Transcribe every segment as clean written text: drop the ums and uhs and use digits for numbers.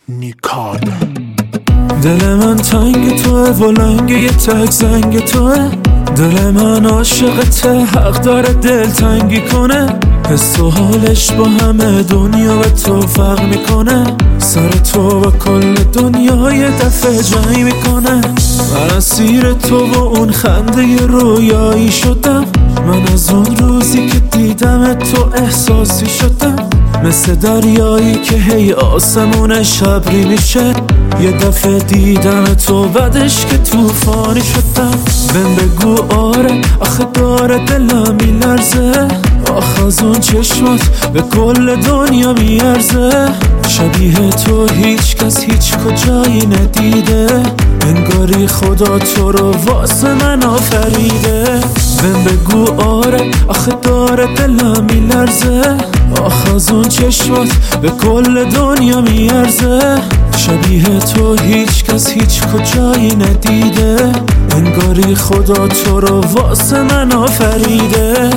نیکاد. دل من تنگ توه و لنگ یه تک زنگ توه، دل من عاشقته، حق داره دل تنگی کنه. حس و حالش با همه دنیا به تو فرق میکنه، سر تو و کل دنیا یه دفعه جنگ میکنه. من اسیر تو و اون خنده رویایی شدم، من از اون روزی که دیدم تو احساسی شدم، مثل دریایی که هی آسمونش ابری میشه. یه دفعه دیدم تو بعدش که طوفانی شدم. بهم بگو آره آخه داره دلم میلرزه، آخه از اون چشمات به کل دنیا میارزه. شبیه تو هیچ کس هیچ کجایی ندیده، انگاری خدا تو رو واسه من آفریده. بهم بگو آره آخه داره دلم میلرزه، آخه از اون چشمات به کل دنیا میارزه. شبیه تو هیچ کس هیچ کجایی ندیده، انگاری خدا تو رو واسه من آفریده.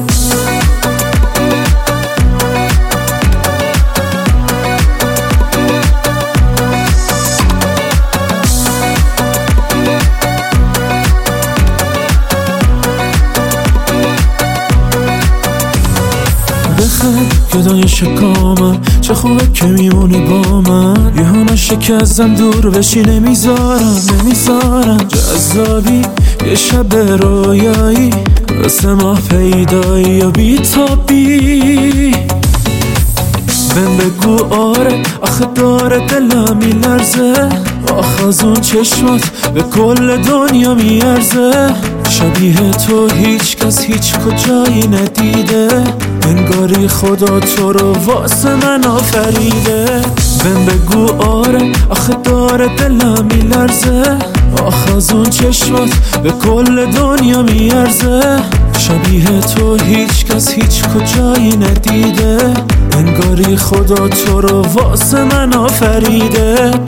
بخند گدای شکامم، چه خوبه که میمونی با من. یه همه شکستم دور بشی نمیذارم جذابی یه شب رویایی، واسه ما پیدایی و بیتابی. بهم بگو آره آخه داره دلم میلرزه، آخه از اون چشمات به کل دنیا میارزه. شبیه تو هیچ کس هیچ کجایی ندیده، انگاری خدا تو رو واسه من آفریده. بهم بگو آره آخه داره دلم میلرزه، آخه از اون چشمات به کل دنیا میارزه. شبیه تو هیچ کس هیچ کجایی ندیده، انگاری خدا تو رو واسه من آفریده.